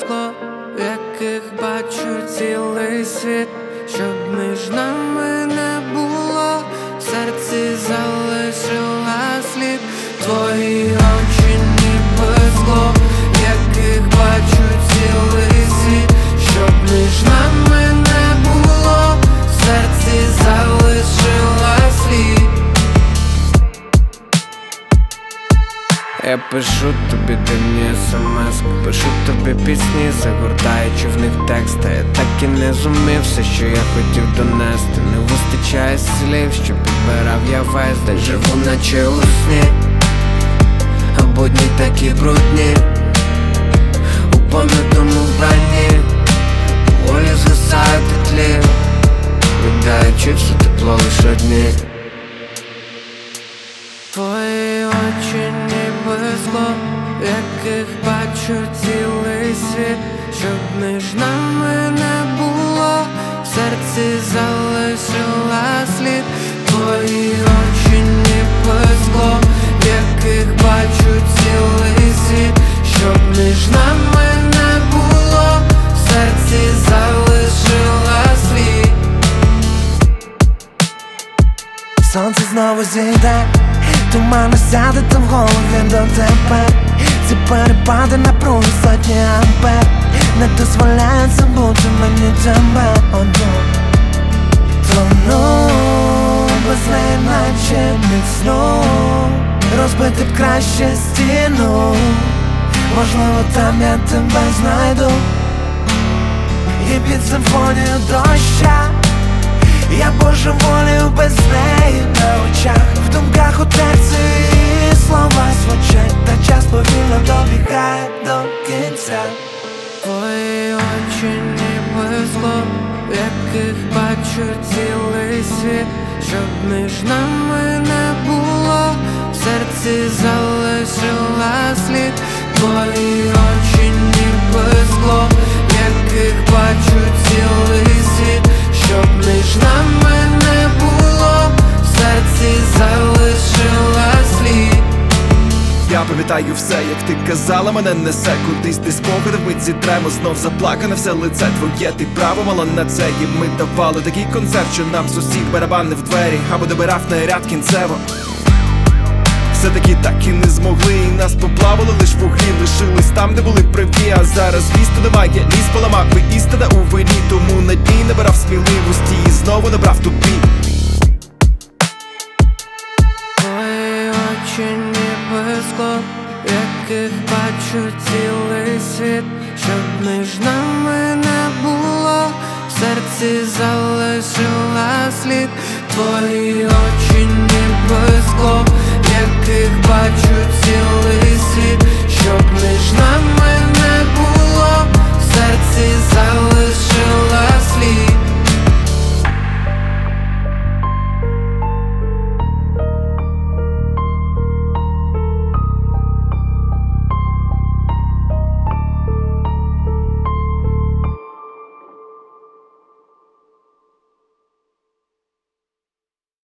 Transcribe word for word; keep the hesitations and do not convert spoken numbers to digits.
скло, в яких бачу цілий світ, щоб між нами не було, в серці залишила слід. Твої очі ніби скло, в яких бачу цілий світ, щоб між нами не було, в серці залишила слід. Я пишу тобі дивні смс, пишу тобі пісні, загортаючи в них тексти. Я так і не зумів все, що я хотів донести. Не вистачає слів, що підбирав я весь день. Живу наче у сні, а будні такі брудні, у пом'ятому вбранні, поволі згасає теплі, віддаючи все тепло лиш одні. Твої очі ніби скло, в яких бачу цілий світ, щоб між нами не було, в серці залишила слід. Твої очі ніби скло, в яких бачу цілий світ, щоб між нами не було, в серці залишила слід. Сонце знову зійде, туман сяде там в голові до тебе. Ці перепади напруги сотні ампер не дозволяють забути мені тебе одну. Тону без неї наче міцну, розбити б краще стіну, можливо там я тебе знайду. І під симфонію доща я божеволію без неї на очах. В думках у тексті її слова звучать, та час повільно добігає до кінця. Твої очі ніби скло, в яких бачу цілий світ, щоб між нами не було, в серці залишила слід. Твої очі ніби скло, в яких бачу цілий світ, щоб між нами не було, в серці залишила слід. Я пам'ятаю все, як ти казала, мене несе кудись, десь спогади вмить зітремо, знов заплакане все лице твоє, ти право мала на це. І ми давали такий концерт, що нам сусід барабанив в двері, або добирав наряд кінцево. Все-таки так і не змогли, і нас поплавали лиш вуглі, лишились там, де були праві. А зараз місто немає, ліс поламав, і істина у вині, тому на дні набирав сміливості і знову набрав тобі. Твої очі ніби скло, в яких бачу цілий світ, щоб між нами не було, в серці залишила слід. Твої очі ніби скло, в яких бачу